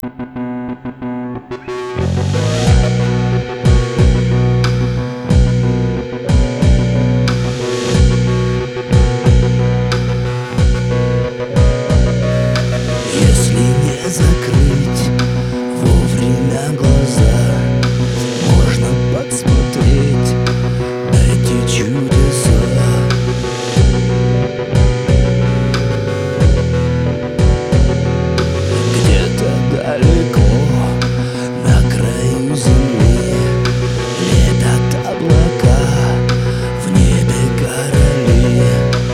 Если не закрыть вовремя глаза, можно подсмотреть эти чудеса. Где-то далеко на краю земли летят облака, в небе короли.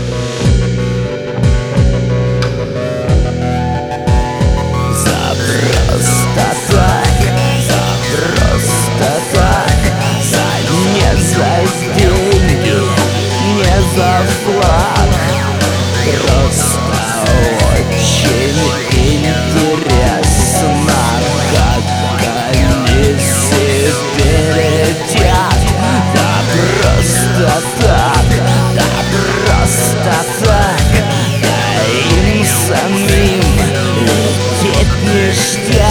За деньги, не за флаг, просто очень интересно, как они себе летят. Да просто так, да просто так, да им самим лететь ништяк.